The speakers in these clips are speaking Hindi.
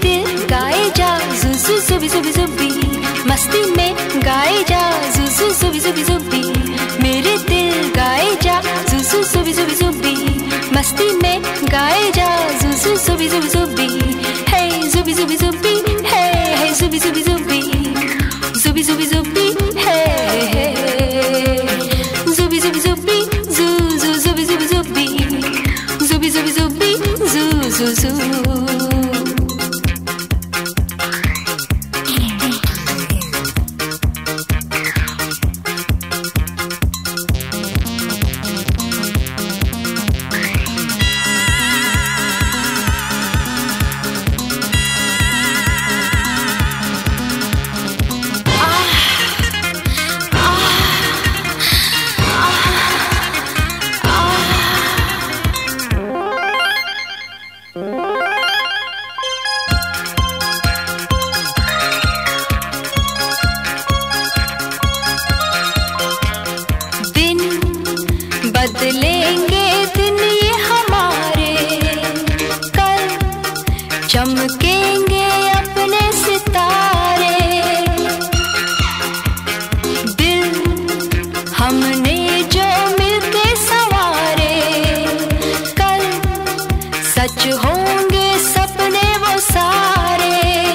दिल गाए जा जुजू जुबी जुबी जुबी, मस्ती में गाए जा जुजू जुबी जुबी जुबी, मेरे दिल गाए जा जुजू जुबी जुबी जुबी, मस्ती में गाए जा जुजू जुबी जुबी जुबी, हे जुबी जुबी जुबी, हे हे जुबी जुबी जुबी, जुबी जुबी जुबी, हे हे जुबी जुबी जुबी, जू जू जुबी जुबी जुबी, जुबी जुबी जुबी, जू जू जू। बदलेंगे दिन ये हमारे, कल चमकेंगे अपने सितारे, दिल हमने जो मिलके संवारे, कल सच होंगे सपने वो सारे,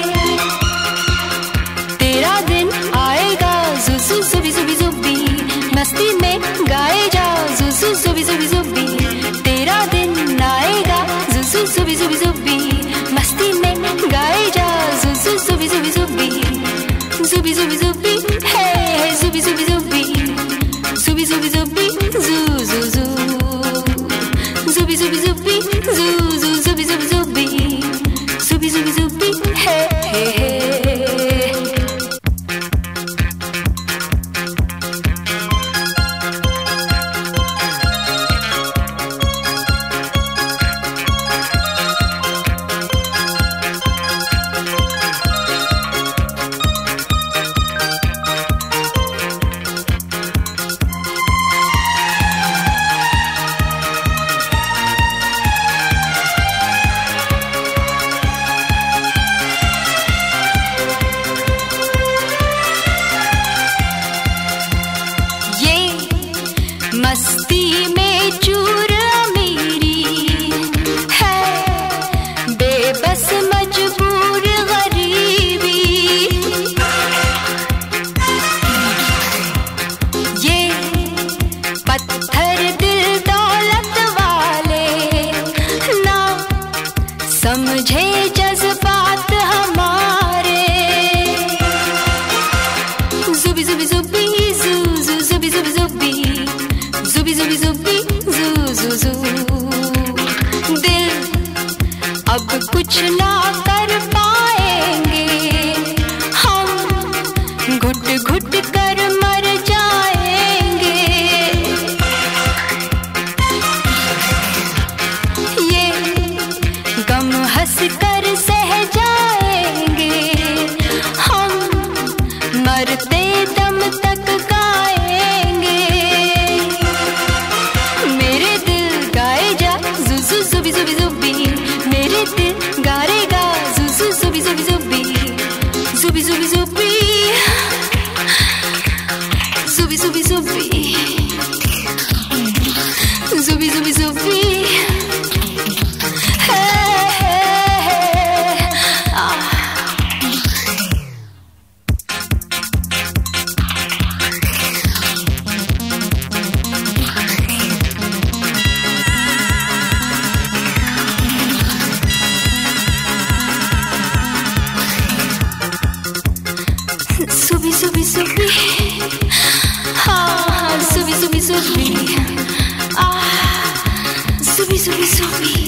तेरा दिन आएगा जुजू जुबी जुबी जुबी, मस्ती में गाए जा जुजू जुबी जुबी जुबी, तेरा दिन आएगा जुजू जुबी जुबी जुबी, मस्ती में गाए जा जुजू जुबी जुबी जुबी, जुबी जुबी जुबी, हे हे जुबी जुबी जुबी, जुबी जुबी जुबी, जू जू जू, जुबी जुबी जुबी, जू जू जुबी जुबी जुबी, जुबी जुबी जुबी, हे हे हे। मस्ती में चूर अमीरी है, बेबस मजबूर गरीबी, ये पत्थर दिल दौलत वाले ना समझे जज्बात हमारे, जुबी जुबी जुबी, जू जू जुबी जुबी जुबी, जुबी जुबी जुबी, जू जू जू, दिल अब कुछ ना कर पाएंगे, हम घुट घुट कर मर जाएंगे, ये गम हंस कर सह जाएंगे, हम मरते दम तक गाएंगे, मेरे दिल गाए जा जुजू जुबी जुबी जुबी, मेरे दिल गाएगा जुजू जुबी जुबी जुबी, जुबी जुबी जुबी, जुबी जुबी जुबी, जुबी जुबी जुबी, हे हे हे, सुबी सुबी सुबी, हाँ सुबी सुबी सुबी, सुबी सुबी सुबी।